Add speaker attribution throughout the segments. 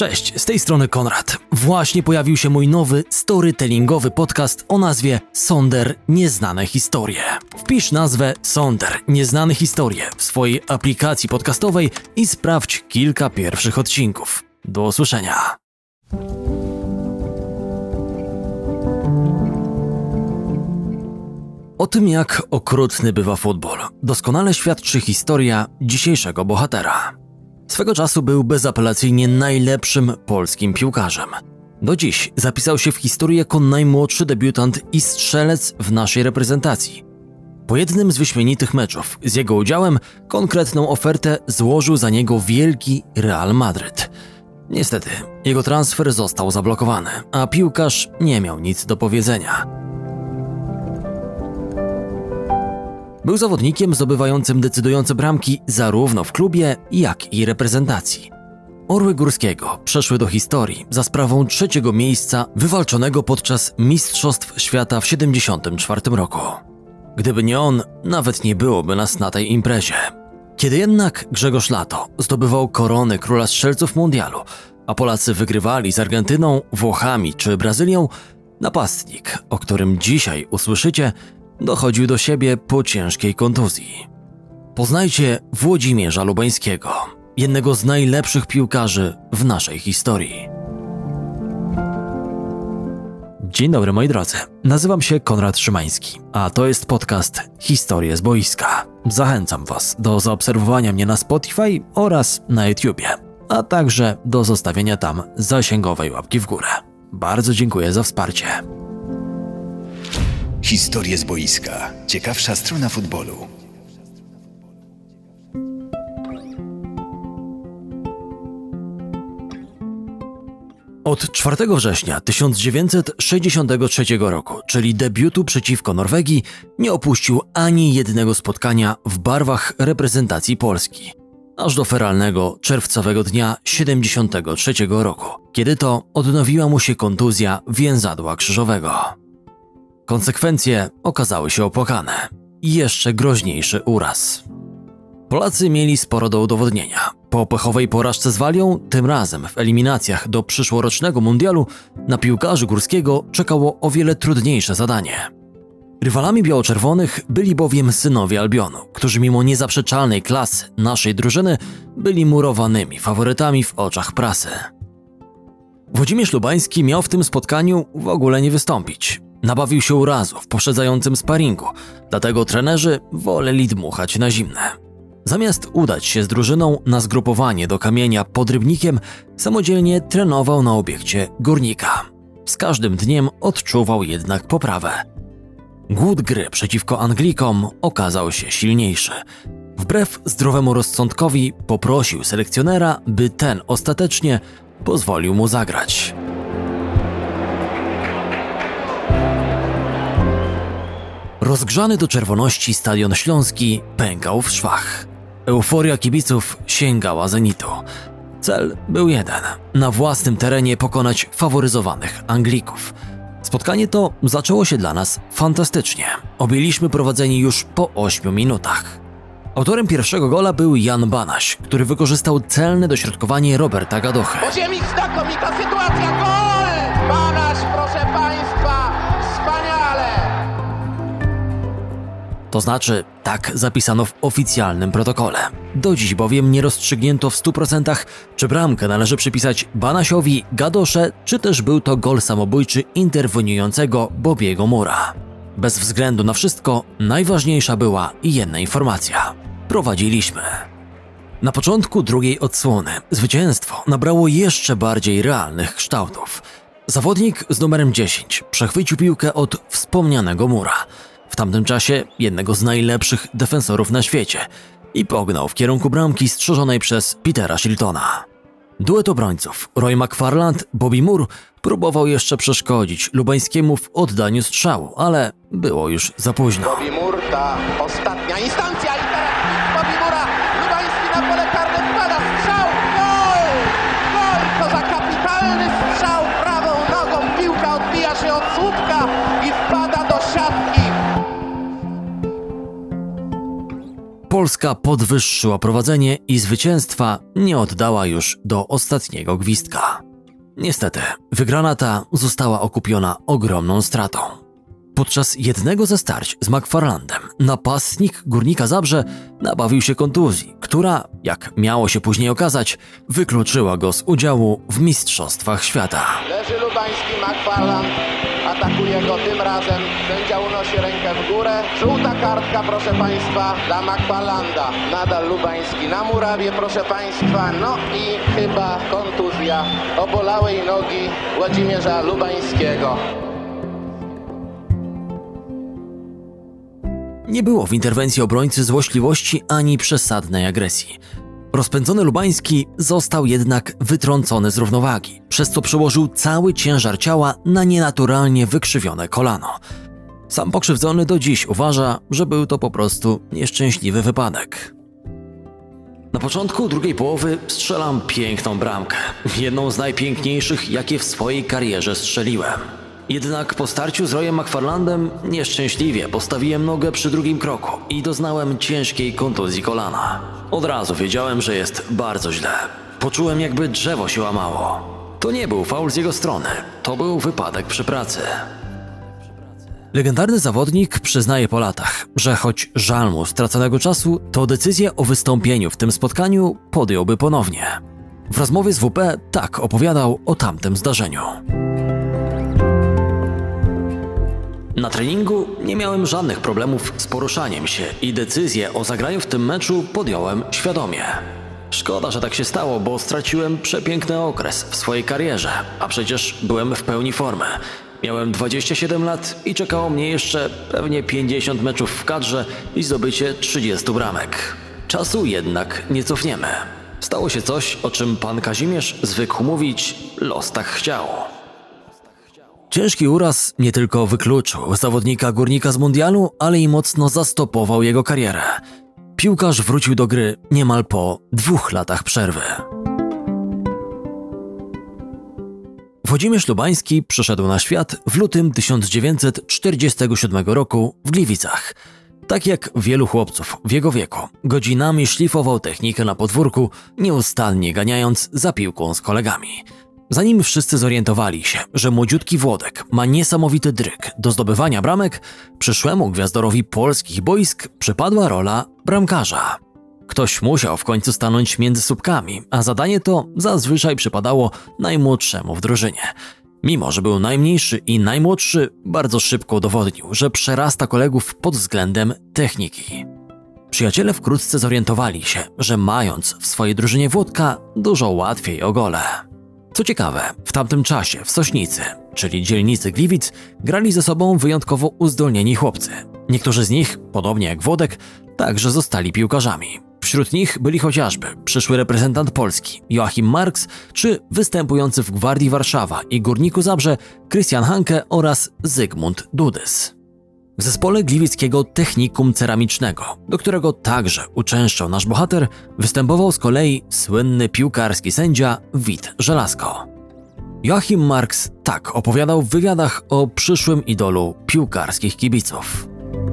Speaker 1: Cześć, z tej strony Konrad. Właśnie pojawił się mój nowy storytellingowy podcast o nazwie Sonder Nieznane Historie. Wpisz nazwę Sonder Nieznane Historie w swojej aplikacji podcastowej i sprawdź kilka pierwszych odcinków. Do usłyszenia. O tym, jak okrutny bywa futbol, doskonale świadczy historia dzisiejszego bohatera. Swego czasu był bezapelacyjnie najlepszym polskim piłkarzem. Do dziś zapisał się w historii jako najmłodszy debiutant i strzelec w naszej reprezentacji. Po jednym z wyśmienitych meczów z jego udziałem konkretną ofertę złożył za niego wielki Real Madryt. Niestety, jego transfer został zablokowany, a piłkarz nie miał nic do powiedzenia. Był zawodnikiem zdobywającym decydujące bramki zarówno w klubie, jak i reprezentacji. Orły Górskiego przeszły do historii za sprawą trzeciego miejsca wywalczonego podczas Mistrzostw Świata w 1974 roku. Gdyby nie on, nawet nie byłoby nas na tej imprezie. Kiedy jednak Grzegorz Lato zdobywał koronę króla strzelców mundialu, a Polacy wygrywali z Argentyną, Włochami czy Brazylią, napastnik, o którym dzisiaj usłyszycie, dochodził do siebie po ciężkiej kontuzji. Poznajcie Włodzimierza Lubańskiego, jednego z najlepszych piłkarzy w naszej historii. Dzień dobry moi drodzy, nazywam się Konrad Szymański, a to jest podcast Historie z boiska. Zachęcam Was do zaobserwowania mnie na Spotify oraz na YouTubie, a także do zostawienia tam zasięgowej łapki w górę. Bardzo dziękuję za wsparcie.
Speaker 2: Historie z boiska. Ciekawsza strona futbolu.
Speaker 1: Od 4 września 1963 roku, czyli debiutu przeciwko Norwegii, nie opuścił ani jednego spotkania w barwach reprezentacji Polski. Aż do feralnego czerwcowego dnia 1973 roku, kiedy to odnowiła mu się kontuzja więzadła krzyżowego. Konsekwencje okazały się opłakane i jeszcze groźniejszy uraz. Polacy mieli sporo do udowodnienia. Po pechowej porażce z Walią, tym razem w eliminacjach do przyszłorocznego mundialu, na piłkarzy Górskiego czekało o wiele trudniejsze zadanie. Rywalami biało-czerwonych byli bowiem synowie Albionu, którzy mimo niezaprzeczalnej klasy naszej drużyny byli murowanymi faworytami w oczach prasy. Włodzimierz Lubański miał w tym spotkaniu w ogóle nie wystąpić. Nabawił się urazu w poprzedzającym sparingu, dlatego trenerzy woleli dmuchać na zimne. Zamiast udać się z drużyną na zgrupowanie do Kamienia pod Rybnikiem, samodzielnie trenował na obiekcie Górnika. Z każdym dniem odczuwał jednak poprawę. Głód gry przeciwko Anglikom okazał się silniejszy. Wbrew zdrowemu rozsądkowi poprosił selekcjonera, by ten ostatecznie pozwolił mu zagrać. Rozgrzany do czerwoności Stadion Śląski pękał w szwach. Euforia kibiców sięgała zenitu. Cel był jeden – na własnym terenie pokonać faworyzowanych Anglików. Spotkanie to zaczęło się dla nas fantastycznie. Objęliśmy prowadzenie już po 8 minutach. Autorem pierwszego gola był Jan Banaś, który wykorzystał celne dośrodkowanie Roberta Gadochy.
Speaker 3: Po ziemi znakomita sytuacja, gol! Banaś, proszę Państwa, wspaniale!
Speaker 1: To znaczy, tak zapisano w oficjalnym protokole. Do dziś bowiem nie rozstrzygnięto w 100%, czy bramkę należy przypisać Banasiowi, Gadosze, czy też był to gol samobójczy interweniującego Bobiego Mura. Bez względu na wszystko, najważniejsza była jedna informacja. Prowadziliśmy. Na początku drugiej odsłony zwycięstwo nabrało jeszcze bardziej realnych kształtów. Zawodnik z numerem 10 przechwycił piłkę od wspomnianego Mura, w tamtym czasie jednego z najlepszych defensorów na świecie, i pognał w kierunku bramki strzeżonej przez Petera Shiltona. Duet obrońców Roy McFarland, Bobby Moore próbował jeszcze przeszkodzić Lubańskiemu w oddaniu strzału, ale było już za późno.
Speaker 3: Bobby Moore, ta ostatnia instancja i teraz Bobby Moore'a, Lubański na pole karne wpada, strzał, gol! Gol, to za kapitalny strzał prawą nogą, piłka odbija się od słupka i wpada do siatki.
Speaker 1: Polska podwyższyła prowadzenie i zwycięstwa nie oddała już do ostatniego gwizdka. Niestety, wygrana ta została okupiona ogromną stratą. Podczas jednego ze starć z McFarlandem napastnik Górnika Zabrze nabawił się kontuzji, która, jak miało się później okazać, wykluczyła go z udziału w Mistrzostwach Świata.
Speaker 3: Leży Lubański, McFarland atakuje go tym razem. Sędzia unosi rękę w górę. Żółta kartka, proszę Państwa, dla McFarlanda. Nadal Lubański na murawie, proszę Państwa. No i chyba kontuzja obolałej nogi Włodzimierza Lubańskiego.
Speaker 1: Nie było w interwencji obrońcy złośliwości ani przesadnej agresji. Rozpędzony Lubański został jednak wytrącony z równowagi, przez co przełożył cały ciężar ciała na nienaturalnie wykrzywione kolano. Sam pokrzywdzony do dziś uważa, że był to po prostu nieszczęśliwy wypadek. Na początku drugiej połowy strzelam piękną bramkę, jedną z najpiękniejszych, jakie w swojej karierze strzeliłem. Jednak po starciu z Royem McFarlandem nieszczęśliwie postawiłem nogę przy drugim kroku i doznałem ciężkiej kontuzji kolana. Od razu wiedziałem, że jest bardzo źle. Poczułem, jakby drzewo się łamało. To nie był faul z jego strony, to był wypadek przy pracy. Legendarny zawodnik przyznaje po latach, że choć żal mu straconego czasu, to decyzję o wystąpieniu w tym spotkaniu podjąłby ponownie. W rozmowie z WP tak opowiadał o tamtym zdarzeniu. Na treningu nie miałem żadnych problemów z poruszaniem się i decyzję o zagraniu w tym meczu podjąłem świadomie. Szkoda, że tak się stało, bo straciłem przepiękny okres w swojej karierze, a przecież byłem w pełni formy. Miałem 27 lat i czekało mnie jeszcze pewnie 50 meczów w kadrze i zdobycie 30 bramek. Czasu jednak nie cofniemy. Stało się coś, o czym pan Kazimierz zwykł mówić: los tak chciał. Ciężki uraz nie tylko wykluczył zawodnika Górnika z mundialu, ale i mocno zastopował jego karierę. Piłkarz wrócił do gry niemal po 2 latach przerwy. Włodzimierz Lubański przyszedł na świat w lutym 1947 roku w Gliwicach. Tak jak wielu chłopców w jego wieku, godzinami szlifował technikę na podwórku, nieustannie ganiając za piłką z kolegami. Zanim wszyscy zorientowali się, że młodziutki Włodek ma niesamowity dryg do zdobywania bramek, przyszłemu gwiazdorowi polskich boisk przypadła rola bramkarza. Ktoś musiał w końcu stanąć między słupkami, a zadanie to zazwyczaj przypadało najmłodszemu w drużynie. Mimo że był najmniejszy i najmłodszy, bardzo szybko udowodnił, że przerasta kolegów pod względem techniki. Przyjaciele wkrótce zorientowali się, że mając w swojej drużynie Włodka, dużo łatwiej o gole. Co ciekawe, w tamtym czasie w Sośnicy, czyli dzielnicy Gliwic, grali ze sobą wyjątkowo uzdolnieni chłopcy. Niektórzy z nich, podobnie jak Włodek, także zostali piłkarzami. Wśród nich byli chociażby przyszły reprezentant Polski Joachim Marks, czy występujący w Gwardii Warszawa i Górniku Zabrze Krystian Hanke oraz Zygmunt Dudys. W zespole gliwickiego Technikum Ceramicznego, do którego także uczęszczał nasz bohater, występował z kolei słynny piłkarski sędzia Wit Żelazko. Joachim Marks tak opowiadał w wywiadach o przyszłym idolu piłkarskich kibiców.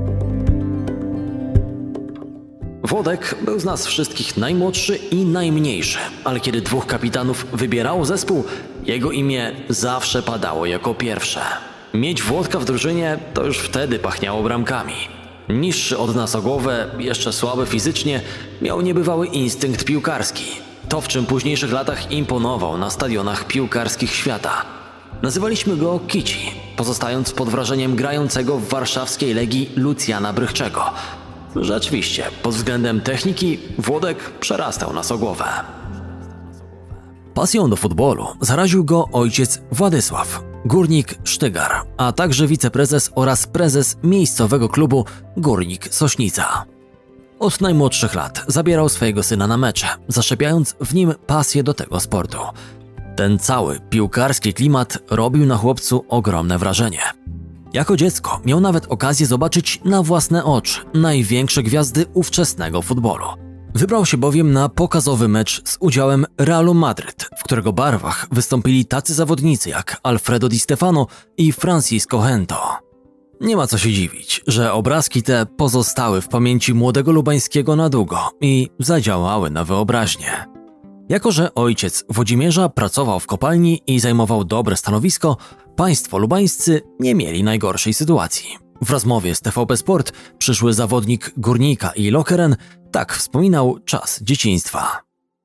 Speaker 1: Włodek był z nas wszystkich najmłodszy i najmniejszy, ale kiedy 2 kapitanów wybierało zespół, jego imię zawsze padało jako pierwsze. Mieć Włodka w drużynie to już wtedy pachniało bramkami. Niższy od nas o głowę, jeszcze słaby fizycznie, miał niebywały instynkt piłkarski. To, w czym w późniejszych latach imponował na stadionach piłkarskich świata. Nazywaliśmy go Kici, pozostając pod wrażeniem grającego w warszawskiej Legii Lucjana Brychczego. Rzeczywiście, pod względem techniki Włodek przerastał nas o głowę. Pasją do futbolu zaraził go ojciec Władysław, górnik Sztygar, a także wiceprezes oraz prezes miejscowego klubu Górnik Sośnica. Od najmłodszych lat zabierał swojego syna na mecze, zaszczepiając w nim pasję do tego sportu. Ten cały piłkarski klimat robił na chłopcu ogromne wrażenie. Jako dziecko miał nawet okazję zobaczyć na własne oczy największe gwiazdy ówczesnego futbolu. Wybrał się bowiem na pokazowy mecz z udziałem Realu Madryt, w którego barwach wystąpili tacy zawodnicy jak Alfredo Di Stefano i Francisco Gento. Nie ma co się dziwić, że obrazki te pozostały w pamięci młodego Lubańskiego na długo i zadziałały na wyobraźnię. Jako że ojciec Włodzimierza pracował w kopalni i zajmował dobre stanowisko, państwo lubańscy nie mieli najgorszej sytuacji. W rozmowie z TVP Sport przyszły zawodnik Górnika i Lokeren tak wspominał czas dzieciństwa.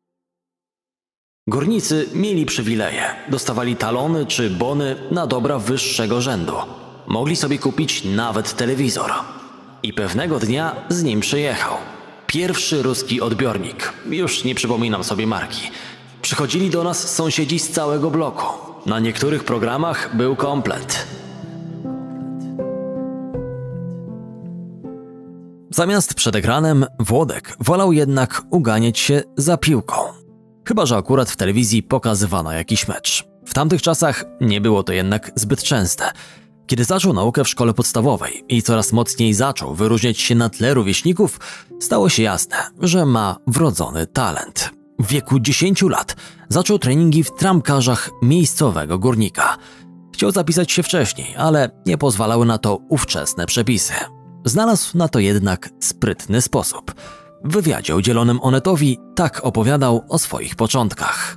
Speaker 1: Górnicy mieli przywileje, dostawali talony czy bony na dobra wyższego rzędu. Mogli sobie kupić nawet telewizor. I pewnego dnia z nim przyjechał. Pierwszy ruski odbiornik, już nie przypominam sobie marki. Przychodzili do nas sąsiedzi z całego bloku. Na niektórych programach był komplet. Zamiast przed ekranem Włodek wolał jednak uganiać się za piłką. Chyba że akurat w telewizji pokazywano jakiś mecz. W tamtych czasach nie było to jednak zbyt częste. Kiedy zaczął naukę w szkole podstawowej i coraz mocniej zaczął wyróżniać się na tle rówieśników, stało się jasne, że ma wrodzony talent. W wieku 10 lat zaczął treningi w tramkarzach miejscowego Górnika. Chciał zapisać się wcześniej, ale nie pozwalały na to ówczesne przepisy. Znalazł na to jednak sprytny sposób. W wywiadzie udzielonym Onetowi tak opowiadał o swoich początkach.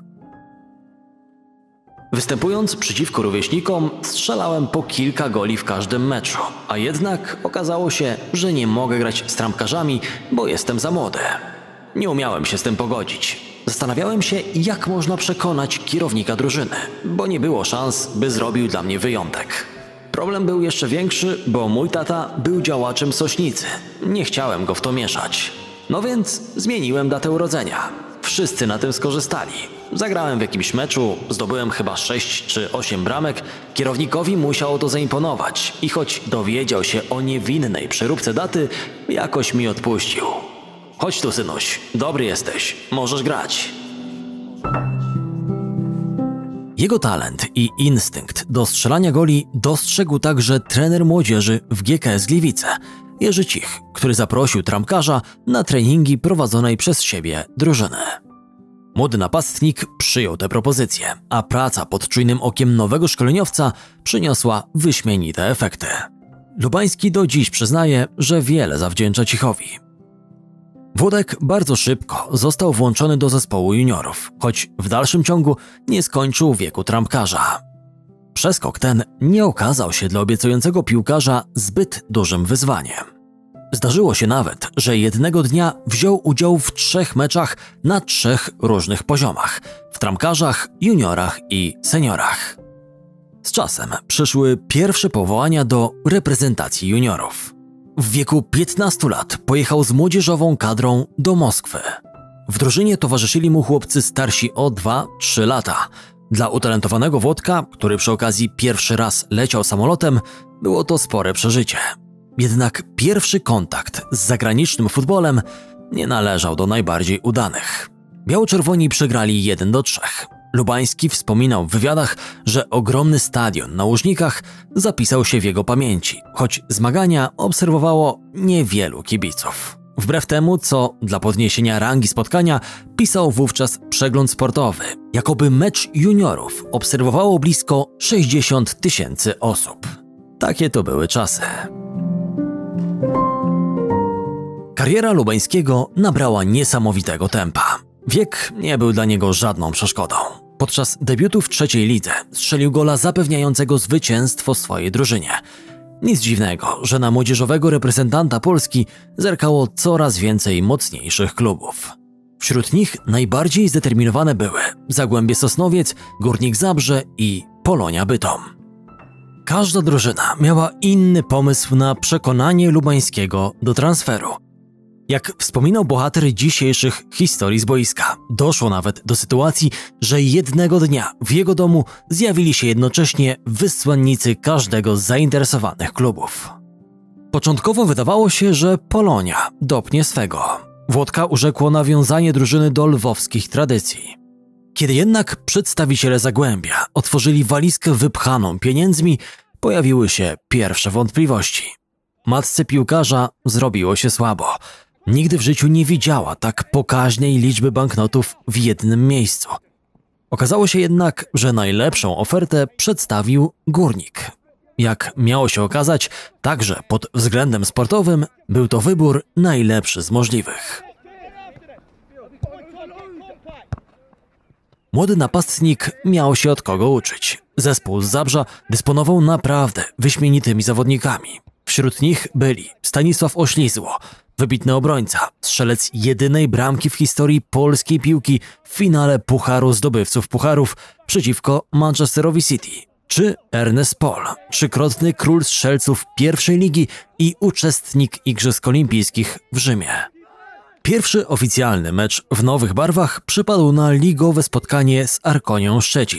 Speaker 1: Występując przeciwko rówieśnikom, strzelałem po kilka goli w każdym meczu, a jednak okazało się, że nie mogę grać z trampkarzami, bo jestem za młody. Nie umiałem się z tym pogodzić. Zastanawiałem się, jak można przekonać kierownika drużyny, bo nie było szans, by zrobił dla mnie wyjątek. Problem był jeszcze większy, bo mój tata był działaczem Sośnicy. Nie chciałem go w to mieszać. No więc zmieniłem datę urodzenia. Wszyscy na tym skorzystali. Zagrałem w jakimś meczu, zdobyłem chyba 6 czy 8 bramek. Kierownikowi musiało to zaimponować i choć dowiedział się o niewinnej przeróbce daty, jakoś mi odpuścił. Chodź tu, synuś, dobry jesteś, możesz grać. Jego talent i instynkt do strzelania goli dostrzegł także trener młodzieży w GKS Gliwice, Jerzy Cich, który zaprosił trampkarza na treningi prowadzonej przez siebie drużyny. Młody napastnik przyjął tę propozycję, a praca pod czujnym okiem nowego szkoleniowca przyniosła wyśmienite efekty. Lubański do dziś przyznaje, że wiele zawdzięcza Cichowi. Włodek bardzo szybko został włączony do zespołu juniorów, choć w dalszym ciągu nie skończył wieku trampkarza. Przeskok ten nie okazał się dla obiecującego piłkarza zbyt dużym wyzwaniem. Zdarzyło się nawet, że jednego dnia wziął udział w 3 meczach na 3 różnych poziomach – w trampkarzach, juniorach i seniorach. Z czasem przyszły pierwsze powołania do reprezentacji juniorów. W wieku 15 lat pojechał z młodzieżową kadrą do Moskwy. W drużynie towarzyszyli mu chłopcy starsi o 2-3 lata. Dla utalentowanego Włodka, który przy okazji pierwszy raz leciał samolotem, było to spore przeżycie. Jednak pierwszy kontakt z zagranicznym futbolem nie należał do najbardziej udanych. Biało-czerwoni przegrali 1-3. Lubański wspominał w wywiadach, że ogromny stadion na Łużnikach zapisał się w jego pamięci, choć zmagania obserwowało niewielu kibiców. Wbrew temu, co dla podniesienia rangi spotkania pisał wówczas przegląd sportowy, jakoby mecz juniorów obserwowało blisko 60 000 osób. Takie to były czasy. Kariera Lubańskiego nabrała niesamowitego tempa. Wiek nie był dla niego żadną przeszkodą. Podczas debiutu w trzeciej lidze strzelił gola zapewniającego zwycięstwo swojej drużynie. Nic dziwnego, że na młodzieżowego reprezentanta Polski zerkało coraz więcej mocniejszych klubów. Wśród nich najbardziej zdeterminowane były Zagłębie Sosnowiec, Górnik Zabrze i Polonia Bytom. Każda drużyna miała inny pomysł na przekonanie Lubańskiego do transferu. Jak wspominał bohater dzisiejszych historii z boiska, doszło nawet do sytuacji, że jednego dnia w jego domu zjawili się jednocześnie wysłannicy każdego z zainteresowanych klubów. Początkowo wydawało się, że Polonia dopnie swego. Włodka urzekło nawiązanie drużyny do lwowskich tradycji. Kiedy jednak przedstawiciele Zagłębia otworzyli walizkę wypchaną pieniędzmi, pojawiły się pierwsze wątpliwości. Matce piłkarza zrobiło się słabo. Nigdy w życiu nie widziała tak pokaźnej liczby banknotów w jednym miejscu. Okazało się jednak, że najlepszą ofertę przedstawił Górnik. Jak miało się okazać, także pod względem sportowym był to wybór najlepszy z możliwych. Młody napastnik miał się od kogo uczyć. Zespół z Zabrza dysponował naprawdę wyśmienitymi zawodnikami. Wśród nich byli Stanisław Oślizło, wybitny obrońca, strzelec jedynej bramki w historii polskiej piłki w finale Pucharu Zdobywców Pucharów przeciwko Manchesterowi City, czy Ernest Paul, trzykrotny król strzelców pierwszej ligi i uczestnik Igrzysk Olimpijskich w Rzymie. Pierwszy oficjalny mecz w nowych barwach przypadł na ligowe spotkanie z Arkonią Szczecin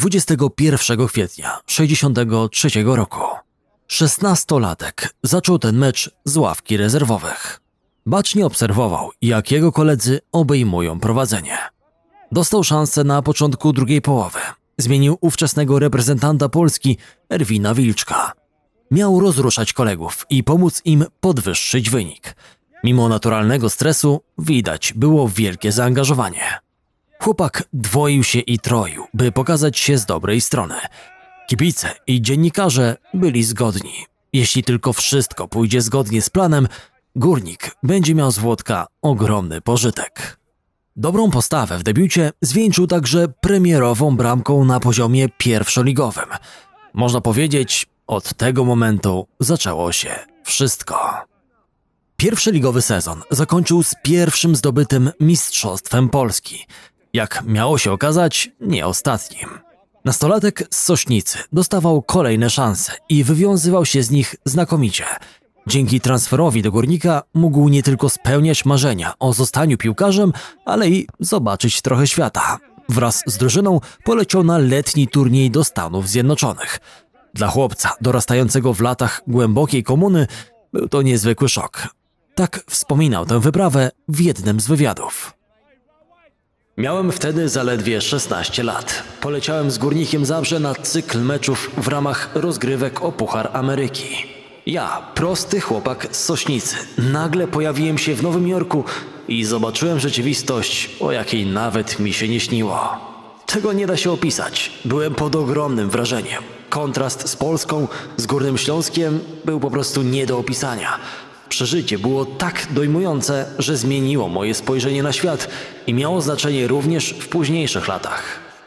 Speaker 1: 21 kwietnia 1963 roku. 16-latek zaczął ten mecz z ławki rezerwowych. Bacznie obserwował, jak jego koledzy obejmują prowadzenie. Dostał szansę na początku drugiej połowy. Zmienił ówczesnego reprezentanta Polski Erwina Wilczka. Miał rozruszać kolegów i pomóc im podwyższyć wynik. Mimo naturalnego stresu widać było wielkie zaangażowanie. Chłopak dwoił się i troił, by pokazać się z dobrej strony. Kibice i dziennikarze byli zgodni. Jeśli tylko wszystko pójdzie zgodnie z planem, Górnik będzie miał z Włodka ogromny pożytek. Dobrą postawę w debiucie zwieńczył także premierową bramką na poziomie pierwszoligowym. Można powiedzieć, od tego momentu zaczęło się wszystko. Pierwszy ligowy sezon zakończył z pierwszym zdobytym mistrzostwem Polski. Jak miało się okazać, nie ostatnim. Nastolatek z Sośnicy dostawał kolejne szanse i wywiązywał się z nich znakomicie. Dzięki transferowi do Górnika mógł nie tylko spełniać marzenia o zostaniu piłkarzem, ale i zobaczyć trochę świata. Wraz z drużyną poleciał na letni turniej do Stanów Zjednoczonych. Dla chłopca dorastającego w latach głębokiej komuny był to niezwykły szok. Tak wspominał tę wyprawę w jednym z wywiadów. Miałem wtedy zaledwie 16 lat. Poleciałem z Górnikiem Zabrze na cykl meczów w ramach rozgrywek o Puchar Ameryki. Ja, prosty chłopak z Sośnicy, nagle pojawiłem się w Nowym Jorku i zobaczyłem rzeczywistość, o jakiej nawet mi się nie śniło. Tego nie da się opisać. Byłem pod ogromnym wrażeniem. Kontrast z Polską, z Górnym Śląskiem był po prostu nie do opisania. Przeżycie było tak dojmujące, że zmieniło moje spojrzenie na świat i miało znaczenie również w późniejszych latach.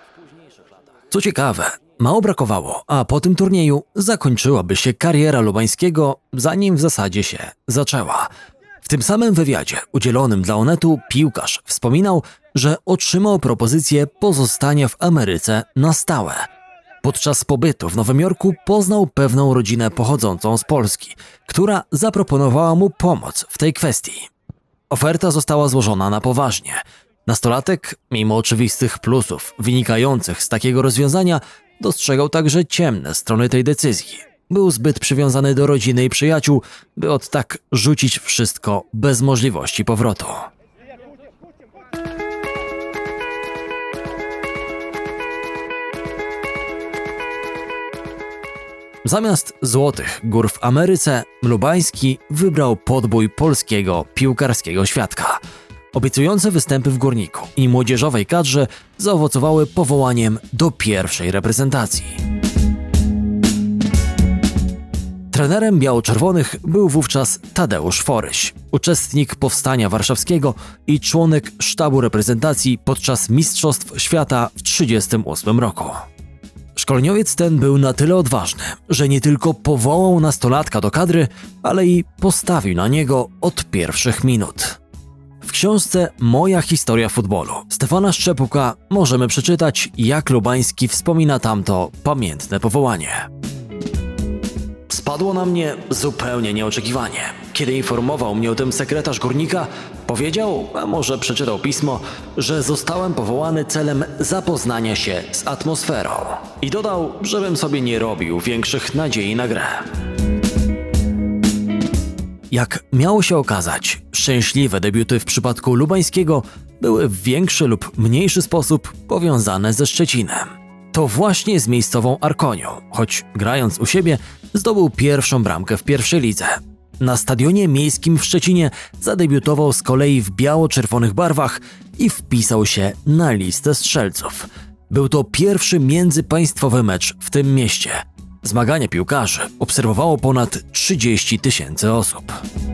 Speaker 1: Co ciekawe, mało brakowało, a po tym turnieju zakończyłaby się kariera Lubańskiego, zanim w zasadzie się zaczęła. W tym samym wywiadzie udzielonym dla Onetu piłkarz wspominał, że otrzymał propozycję pozostania w Ameryce na stałe. Podczas pobytu w Nowym Jorku poznał pewną rodzinę pochodzącą z Polski, która zaproponowała mu pomoc w tej kwestii. Oferta została złożona na poważnie. Nastolatek, mimo oczywistych plusów wynikających z takiego rozwiązania, dostrzegał także ciemne strony tej decyzji. Był zbyt przywiązany do rodziny i przyjaciół, by od tak rzucić wszystko bez możliwości powrotu. Zamiast złotych gór w Ameryce, Lubański wybrał podbój polskiego piłkarskiego świadka. Obiecujące występy w Górniku i młodzieżowej kadrze zaowocowały powołaniem do pierwszej reprezentacji. Trenerem biało-czerwonych był wówczas Tadeusz Foryś, uczestnik Powstania Warszawskiego i członek sztabu reprezentacji podczas Mistrzostw Świata w 1938 roku. Szkoleniowiec ten był na tyle odważny, że nie tylko powołał nastolatka do kadry, ale i postawił na niego od pierwszych minut. W książce Moja historia futbolu Stefana Szczepuka możemy przeczytać, jak Lubański wspomina tamto pamiętne powołanie. Spadło na mnie zupełnie nieoczekiwanie. Kiedy informował mnie o tym sekretarz Górnika, powiedział, a może przeczytał pismo, że zostałem powołany celem zapoznania się z atmosferą. I dodał, żebym sobie nie robił większych nadziei na grę. Jak miało się okazać, szczęśliwe debiuty w przypadku Lubańskiego były w większy lub mniejszy sposób powiązane ze Szczecinem. To właśnie z miejscową Arkonią, choć grając u siebie zdobył pierwszą bramkę w pierwszej lidze. Na stadionie miejskim w Szczecinie zadebiutował z kolei w biało-czerwonych barwach i wpisał się na listę strzelców. Był to pierwszy międzypaństwowy mecz w tym mieście. Zmagania piłkarzy obserwowało ponad 30 000 osób.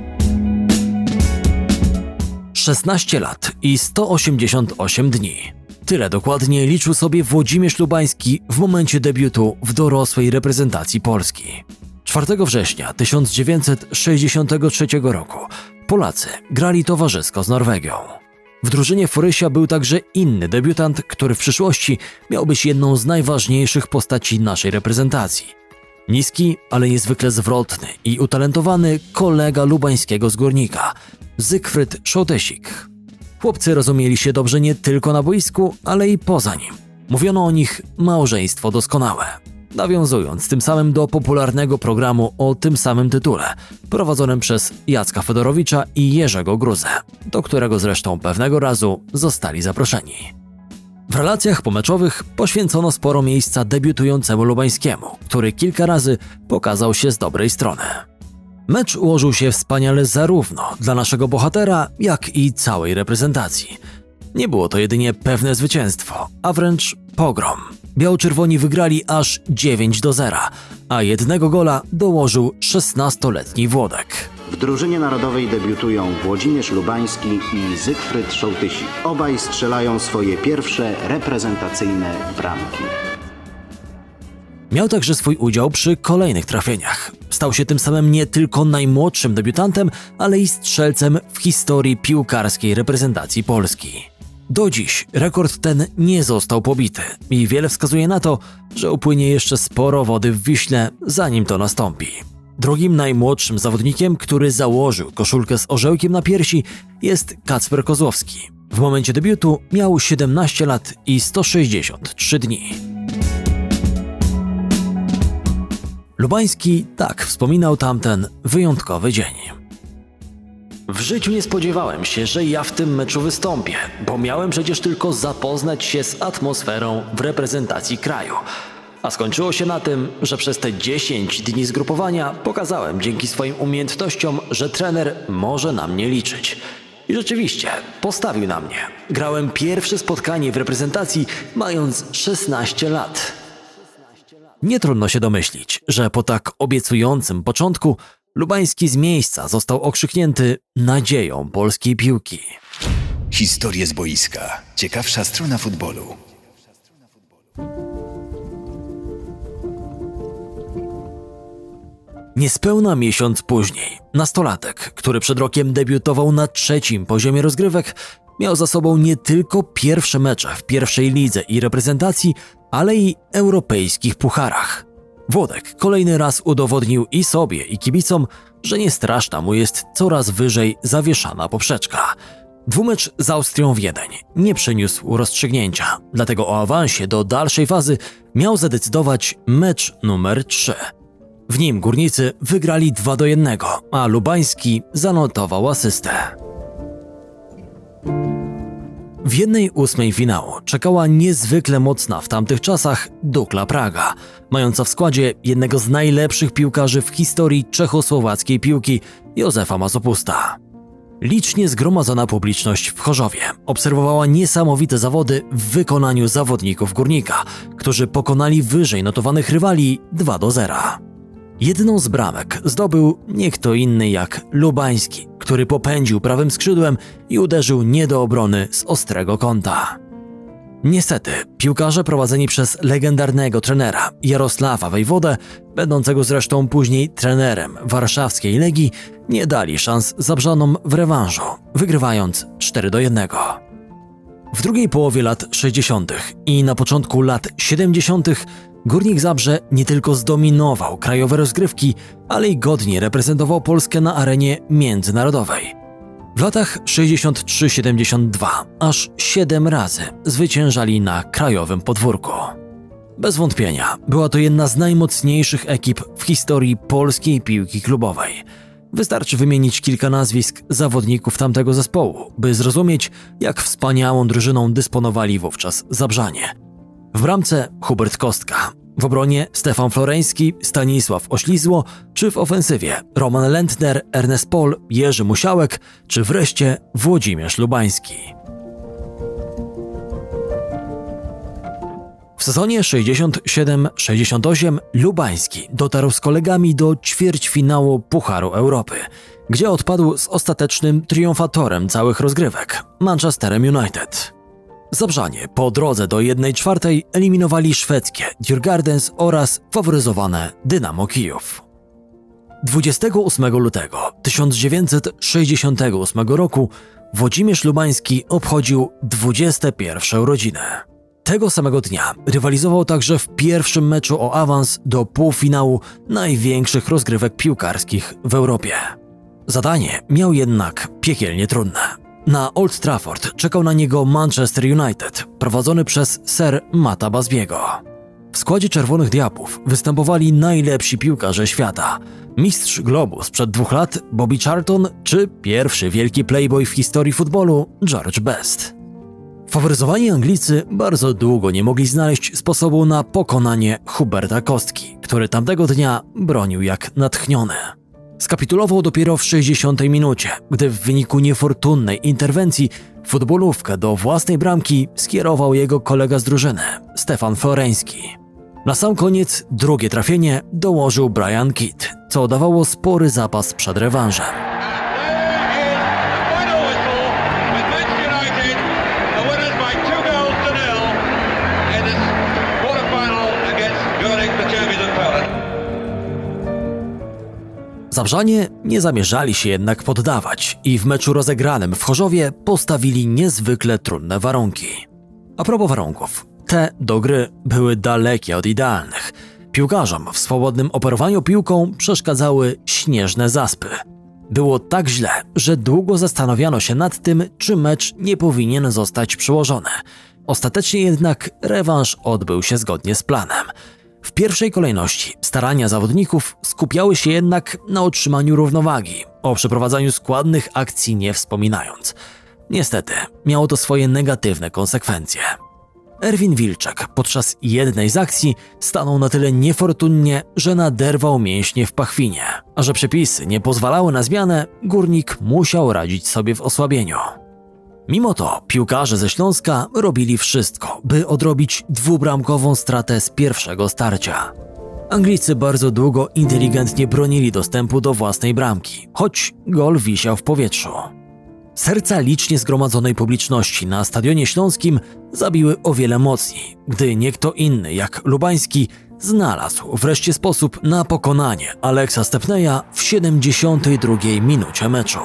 Speaker 1: 16 lat i 188 dni. Tyle dokładnie liczył sobie Włodzimierz Lubański w momencie debiutu w dorosłej reprezentacji Polski. 4 września 1963 roku Polacy grali towarzysko z Norwegią. W drużynie Forysia był także inny debiutant, który w przyszłości miał być jedną z najważniejszych postaci naszej reprezentacji. Niski, ale niezwykle zwrotny i utalentowany kolega Lubańskiego z Górnika, Zygfryd Szołtysik. Chłopcy rozumieli się dobrze nie tylko na boisku, ale i poza nim. Mówiono o nich małżeństwo doskonałe, nawiązując tym samym do popularnego programu o tym samym tytule, prowadzonym przez Jacka Fedorowicza i Jerzego Gruzę, do którego zresztą pewnego razu zostali zaproszeni. W relacjach pomeczowych poświęcono sporo miejsca debiutującemu Lubańskiemu, który kilka razy pokazał się z dobrej strony. Mecz ułożył się wspaniale zarówno dla naszego bohatera, jak i całej reprezentacji. Nie było to jedynie pewne zwycięstwo, a wręcz pogrom. Biało-czerwoni wygrali aż 9-0, a jednego gola dołożył 16-letni Włodek.
Speaker 4: W drużynie narodowej debiutują Włodzimierz Lubański i Zygfryd Szołtysik. Obaj strzelają swoje pierwsze reprezentacyjne bramki.
Speaker 1: Miał także swój udział przy kolejnych trafieniach. Stał się tym samym nie tylko najmłodszym debiutantem, ale i strzelcem w historii piłkarskiej reprezentacji Polski. Do dziś rekord ten nie został pobity i wiele wskazuje na to, że upłynie jeszcze sporo wody w Wiśle, zanim to nastąpi. Drugim najmłodszym zawodnikiem, który założył koszulkę z orzełkiem na piersi, jest Kacper Kozłowski. W momencie debiutu miał 17 lat i 163 dni. Lubański tak wspominał tamten wyjątkowy dzień. W życiu nie spodziewałem się, że ja w tym meczu wystąpię, bo miałem przecież tylko zapoznać się z atmosferą w reprezentacji kraju. A skończyło się na tym, że przez te 10 dni zgrupowania pokazałem dzięki swoim umiejętnościom, że trener może na mnie liczyć. I rzeczywiście, postawił na mnie. Grałem pierwsze spotkanie w reprezentacji, mając 16 lat. Nie trudno się domyślić, że po tak obiecującym początku Lubański z miejsca został okrzyknięty nadzieją polskiej piłki.
Speaker 2: Historie z boiska. Ciekawsza strona futbolu.
Speaker 1: Niespełna miesiąc później, nastolatek, który przed rokiem debiutował na 3. poziomie rozgrywek, miał za sobą nie tylko pierwsze mecze w pierwszej lidze i reprezentacji, ale i europejskich pucharach. Włodek kolejny raz udowodnił i sobie, i kibicom, że nie straszna mu jest coraz wyżej zawieszana poprzeczka. Dwumecz z Austrią Wiedeń nie przyniósł rozstrzygnięcia, dlatego o awansie do dalszej fazy miał zadecydować mecz numer 3. W nim górnicy wygrali 2-1, a Lubański zanotował asystę. W 1/8 finału czekała niezwykle mocna w tamtych czasach Dukla Praga, mająca w składzie jednego z najlepszych piłkarzy w historii czechosłowackiej piłki, Józefa Masopusta. Licznie zgromadzona publiczność w Chorzowie obserwowała niesamowite zawody w wykonaniu zawodników Górnika, którzy pokonali wyżej notowanych rywali 2-0. Jedną z bramek zdobył nie kto inny jak Lubański, który popędził prawym skrzydłem i uderzył nie do obrony z ostrego kąta. Niestety, piłkarze prowadzeni przez legendarnego trenera Jarosława Wejwodę, będącego zresztą później trenerem warszawskiej Legii, nie dali szans Zabrzanom w rewanżu, wygrywając 4-1. W drugiej połowie lat 60. i na początku lat 70. Górnik Zabrze nie tylko zdominował krajowe rozgrywki, ale i godnie reprezentował Polskę na arenie międzynarodowej. W latach 63-72 aż 7 razy zwyciężali na krajowym podwórku. Bez wątpienia była to jedna z najmocniejszych ekip w historii polskiej piłki klubowej. Wystarczy wymienić kilka nazwisk zawodników tamtego zespołu, by zrozumieć, jak wspaniałą drużyną dysponowali wówczas Zabrzanie. W bramce Hubert Kostka, w obronie Stefan Floreński, Stanisław Oślizło, czy w ofensywie Roman Lentner, Ernest Pol, Jerzy Musiałek, czy wreszcie Włodzimierz Lubański. W sezonie 67-68 Lubański dotarł z kolegami do ćwierćfinału Pucharu Europy, gdzie odpadł z ostatecznym triumfatorem całych rozgrywek – Manchesterem United. Zabrzanie po drodze do 1/4 eliminowali szwedzkie Djurgardens oraz faworyzowane Dynamo Kijów. 28 lutego 1968 roku Włodzimierz Lubański obchodził 21 urodziny. Tego samego dnia rywalizował także w pierwszym meczu o awans do półfinału największych rozgrywek piłkarskich w Europie. Zadanie miał jednak piekielnie trudne. Na Old Trafford czekał na niego Manchester United, prowadzony przez Sir Matta Busby'ego. W składzie Czerwonych Diabłów występowali najlepsi piłkarze świata. Mistrz globu sprzed 2 lat Bobby Charlton czy pierwszy wielki playboy w historii futbolu George Best. Faworyzowani Anglicy bardzo długo nie mogli znaleźć sposobu na pokonanie Huberta Kostki, który tamtego dnia bronił jak natchniony. Skapitulował dopiero w 60 minucie, gdy w wyniku niefortunnej interwencji futbolówkę do własnej bramki skierował jego kolega z drużyny, Stefan Floreński. Na sam koniec drugie trafienie dołożył Brian Kidd, co dawało spory zapas przed rewanżem. Zabrzanie nie zamierzali się jednak poddawać i w meczu rozegranym w Chorzowie postawili niezwykle trudne warunki. A propos warunków, te do gry były dalekie od idealnych. Piłkarzom w swobodnym operowaniu piłką przeszkadzały śnieżne zaspy. Było tak źle, że długo zastanawiano się nad tym, czy mecz nie powinien zostać przełożony. Ostatecznie jednak rewanż odbył się zgodnie z planem. W pierwszej kolejności starania zawodników skupiały się jednak na utrzymaniu równowagi, o przeprowadzaniu składnych akcji nie wspominając. Niestety, miało to swoje negatywne konsekwencje. Erwin Wilczek podczas jednej z akcji stanął na tyle niefortunnie, że naderwał mięśnie w pachwinie, a że przepisy nie pozwalały na zmianę, Górnik musiał radzić sobie w osłabieniu. Mimo to piłkarze ze Śląska robili wszystko, by odrobić 2-bramkową stratę z pierwszego starcia. Anglicy bardzo długo inteligentnie bronili dostępu do własnej bramki, choć gol wisiał w powietrzu. Serca licznie zgromadzonej publiczności na Stadionie Śląskim zabiły o wiele mocniej, gdy nie kto inny jak Lubański znalazł wreszcie sposób na pokonanie Alexa Stepneya w 72 minucie meczu.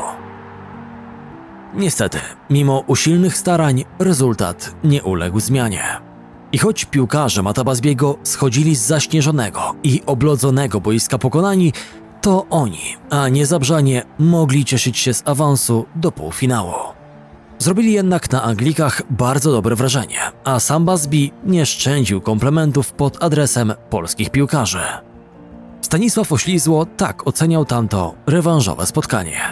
Speaker 1: Niestety, mimo usilnych starań, rezultat nie uległ zmianie. I choć piłkarze Matta Busby'ego schodzili z zaśnieżonego i oblodzonego boiska pokonani, to oni, a nie Zabrzanie, mogli cieszyć się z awansu do półfinału. Zrobili jednak na Anglikach bardzo dobre wrażenie, a sam Busby nie szczędził komplementów pod adresem polskich piłkarzy. Stanisław Oślizło tak oceniał tamto rewanżowe spotkanie.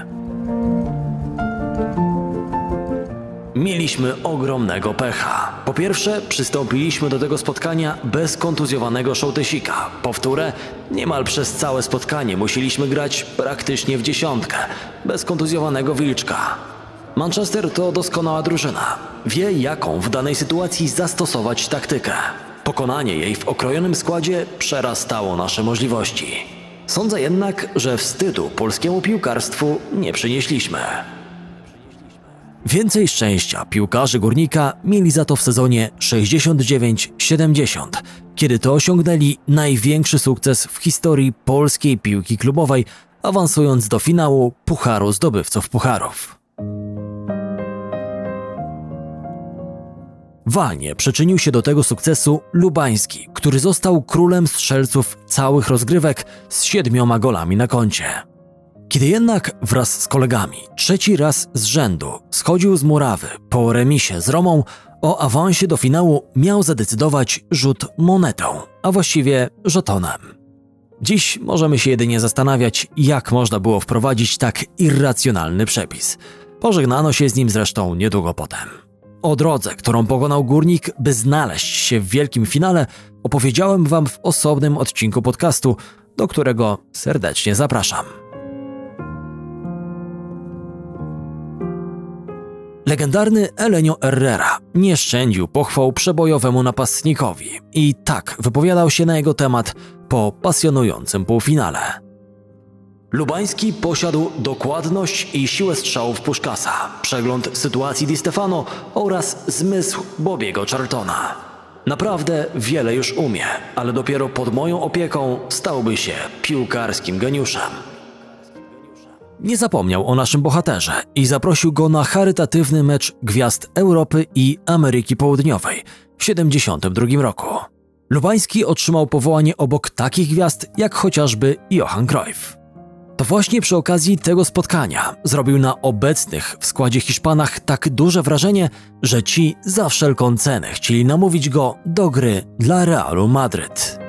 Speaker 1: Mieliśmy ogromnego pecha. Po pierwsze, przystąpiliśmy do tego spotkania bez kontuzjowanego Szołtysika. Po wtóre, niemal przez całe spotkanie musieliśmy grać praktycznie w dziesiątkę, bez kontuzjowanego Wilczka. Manchester to doskonała drużyna. Wie, jaką w danej sytuacji zastosować taktykę. Pokonanie jej w okrojonym składzie przerastało nasze możliwości. Sądzę jednak, że wstydu polskiemu piłkarstwu nie przynieśliśmy. Więcej szczęścia piłkarze Górnika mieli za to w sezonie 69-70, kiedy to osiągnęli największy sukces w historii polskiej piłki klubowej, awansując do finału Pucharu Zdobywców Pucharów. Walnie przyczynił się do tego sukcesu Lubański, który został królem strzelców całych rozgrywek z 7 golami na koncie. Kiedy jednak wraz z kolegami trzeci raz z rzędu schodził z murawy po remisie z Romą, o awansie do finału miał zadecydować rzut monetą, a właściwie żetonem. Dziś możemy się jedynie zastanawiać, jak można było wprowadzić tak irracjonalny przepis. Pożegnano się z nim zresztą niedługo potem. O drodze, którą pokonał Górnik, by znaleźć się w wielkim finale, opowiedziałem wam w osobnym odcinku podcastu, do którego serdecznie zapraszam. Legendarny Elenio Herrera nie szczędził pochwał przebojowemu napastnikowi i tak wypowiadał się na jego temat po pasjonującym półfinale. Lubański posiadł dokładność i siłę strzałów Puszkasa, przegląd sytuacji Di Stefano oraz zmysł Bobiego Charltona. Naprawdę wiele już umie, ale dopiero pod moją opieką stałby się piłkarskim geniuszem. Nie zapomniał o naszym bohaterze i zaprosił go na charytatywny mecz gwiazd Europy i Ameryki Południowej w 1972 roku. Lubański otrzymał powołanie obok takich gwiazd jak chociażby Johan Cruyff. To właśnie przy okazji tego spotkania zrobił na obecnych w składzie Hiszpanach tak duże wrażenie, że ci za wszelką cenę chcieli namówić go do gry dla Realu Madryt.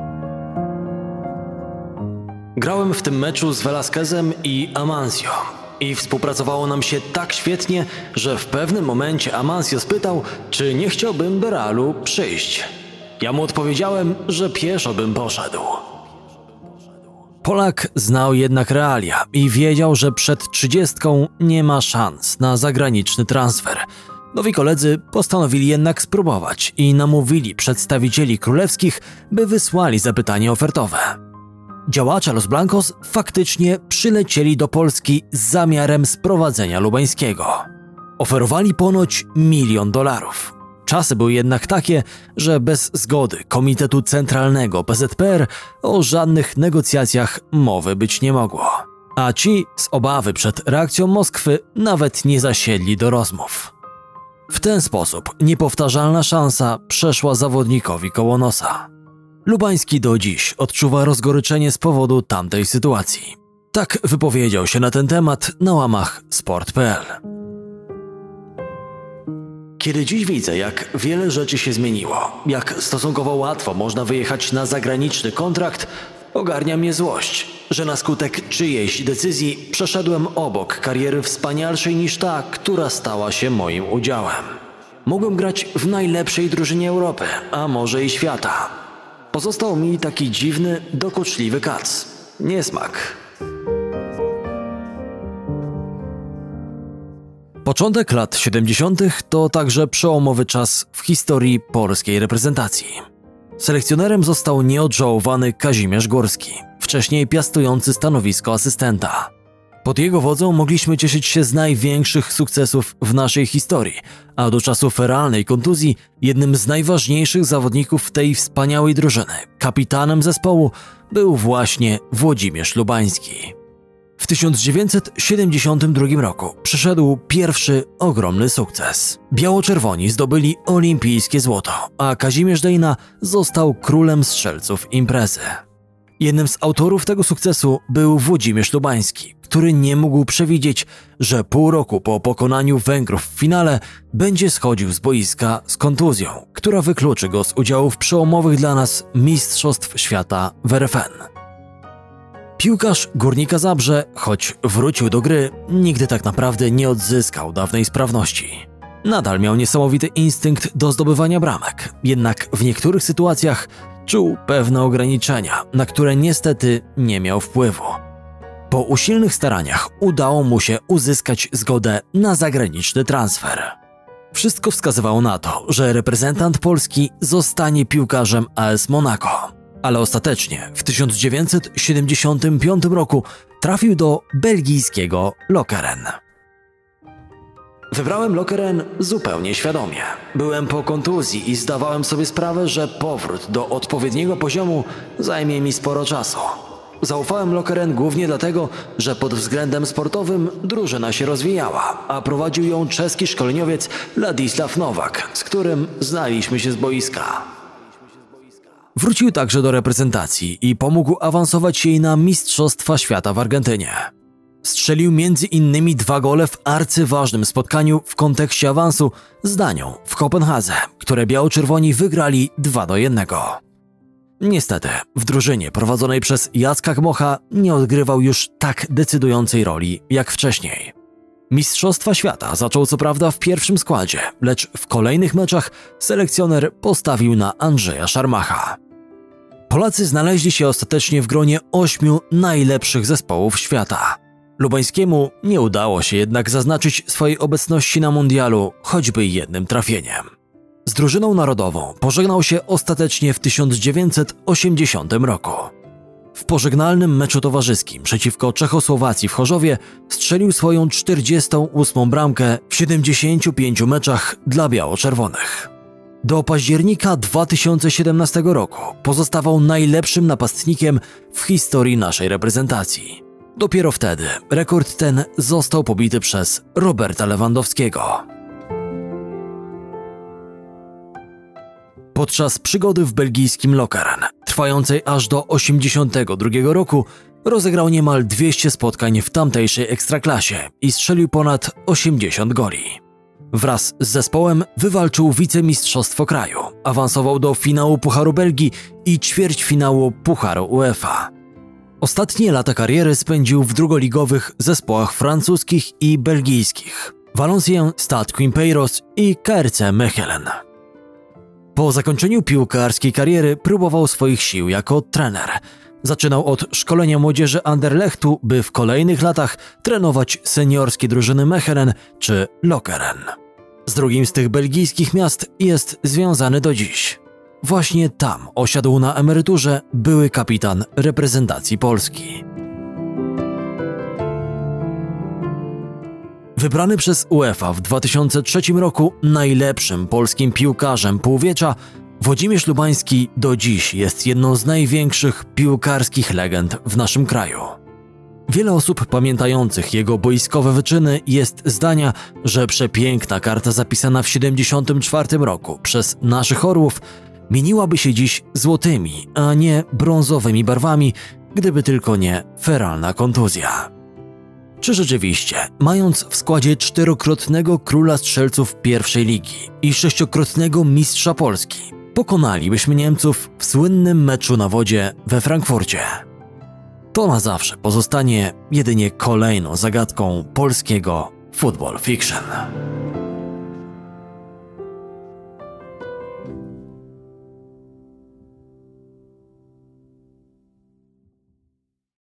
Speaker 1: Grałem w tym meczu z Velázquezem i Amancio i współpracowało nam się tak świetnie, że w pewnym momencie Amancio spytał, czy nie chciałbym do Realu przyjść. Ja mu odpowiedziałem, że pieszo bym poszedł. Polak znał jednak realia i wiedział, że przed 30 nie ma szans na zagraniczny transfer. Nowi koledzy postanowili jednak spróbować i namówili przedstawicieli królewskich, by wysłali zapytanie ofertowe. Działacze Los Blancos faktycznie przylecieli do Polski z zamiarem sprowadzenia Lubańskiego. Oferowali ponoć $1 milion. Czasy były jednak takie, że bez zgody Komitetu Centralnego PZPR o żadnych negocjacjach mowy być nie mogło. A ci z obawy przed reakcją Moskwy nawet nie zasiedli do rozmów. W ten sposób niepowtarzalna szansa przeszła zawodnikowi koło nosa. Lubański do dziś odczuwa rozgoryczenie z powodu tamtej sytuacji. Tak wypowiedział się na ten temat na łamach sport.pl. Kiedy dziś widzę, jak wiele rzeczy się zmieniło, jak stosunkowo łatwo można wyjechać na zagraniczny kontrakt, ogarnia mnie złość, że na skutek czyjejś decyzji przeszedłem obok kariery wspanialszej niż ta, która stała się moim udziałem. Mógłbym grać w najlepszej drużynie Europy, a może i świata. Pozostał mi taki dziwny, dokuczliwy kac. Niesmak. Początek lat 70. to także przełomowy czas w historii polskiej reprezentacji. Selekcjonerem został nieodżałowany Kazimierz Górski, wcześniej piastujący stanowisko asystenta. Pod jego wodzą mogliśmy cieszyć się z największych sukcesów w naszej historii, a do czasu feralnej kontuzji jednym z najważniejszych zawodników tej wspaniałej drużyny, kapitanem zespołu, był właśnie Włodzimierz Lubański. W 1972 roku przyszedł pierwszy ogromny sukces. Biało-czerwoni zdobyli olimpijskie złoto, a Kazimierz Dejna został królem strzelców imprezy. Jednym z autorów tego sukcesu był Włodzimierz Lubański, który nie mógł przewidzieć, że pół roku po pokonaniu Węgrów w finale będzie schodził z boiska z kontuzją, która wykluczy go z udziału w przełomowych dla nas Mistrzostw Świata w RFN. Piłkarz Górnika Zabrze, choć wrócił do gry, nigdy tak naprawdę nie odzyskał dawnej sprawności. Nadal miał niesamowity instynkt do zdobywania bramek, jednak w niektórych sytuacjach czuł pewne ograniczenia, na które niestety nie miał wpływu. Po usilnych staraniach udało mu się uzyskać zgodę na zagraniczny transfer. Wszystko wskazywało na to, że reprezentant Polski zostanie piłkarzem AS Monaco. Ale ostatecznie w 1975 roku trafił do belgijskiego Lokeren. Wybrałem Lokeren zupełnie świadomie. Byłem po kontuzji i zdawałem sobie sprawę, że powrót do odpowiedniego poziomu zajmie mi sporo czasu. Zaufałem Lokeren głównie dlatego, że pod względem sportowym drużyna się rozwijała, a prowadził ją czeski szkoleniowiec Ladisław Nowak, z którym znaliśmy się z boiska. Wrócił także do reprezentacji i pomógł awansować jej na Mistrzostwa Świata w Argentynie. Strzelił m.in. 2 gole w arcyważnym spotkaniu w kontekście awansu z Danią w Kopenhadze, które biało-czerwoni wygrali 2-1. Niestety, w drużynie prowadzonej przez Jacka Gmocha nie odgrywał już tak decydującej roli jak wcześniej. Mistrzostwa Świata zaczął co prawda w pierwszym składzie, lecz w kolejnych meczach selekcjoner postawił na Andrzeja Szarmacha. Polacy znaleźli się ostatecznie w gronie 8 najlepszych zespołów świata. Lubańskiemu nie udało się jednak zaznaczyć swojej obecności na mundialu choćby jednym trafieniem. Z drużyną narodową pożegnał się ostatecznie w 1980 roku. W pożegnalnym meczu towarzyskim przeciwko Czechosłowacji w Chorzowie strzelił swoją 48. bramkę w 75 meczach dla biało-czerwonych. Do października 2017 roku pozostawał najlepszym napastnikiem w historii naszej reprezentacji. Dopiero wtedy rekord ten został pobity przez Roberta Lewandowskiego. Podczas przygody w belgijskim Lokeren, trwającej aż do 1982 roku, rozegrał niemal 200 spotkań w tamtejszej ekstraklasie i strzelił ponad 80 goli. Wraz z zespołem wywalczył wicemistrzostwo kraju, awansował do finału Pucharu Belgii i ćwierćfinału Pucharu UEFA. Ostatnie lata kariery spędził w drugoligowych zespołach francuskich i belgijskich Valenciennes, Stade Quimpeiros i KRC Mechelen. Po zakończeniu piłkarskiej kariery próbował swoich sił jako trener. Zaczynał od szkolenia młodzieży Anderlechtu, by w kolejnych latach trenować seniorskie drużyny Mechelen czy Lokeren. Z drugim z tych belgijskich miast jest związany do dziś. Właśnie tam osiadł na emeryturze były kapitan reprezentacji Polski. Wybrany przez UEFA w 2003 roku najlepszym polskim piłkarzem półwiecza, Włodzimierz Lubański do dziś jest jedną z największych piłkarskich legend w naszym kraju. Wiele osób pamiętających jego boiskowe wyczyny jest zdania, że przepiękna karta zapisana w 1974 roku przez naszych orłów mieniłaby się dziś złotymi, a nie brązowymi barwami, gdyby tylko nie feralna kontuzja. Czy rzeczywiście, mając w składzie 4-krotnego króla strzelców pierwszej ligi i 6-krotnego mistrza Polski, pokonalibyśmy Niemców w słynnym meczu na wodzie we Frankfurcie? To na zawsze pozostanie jedynie kolejną zagadką polskiego football fiction.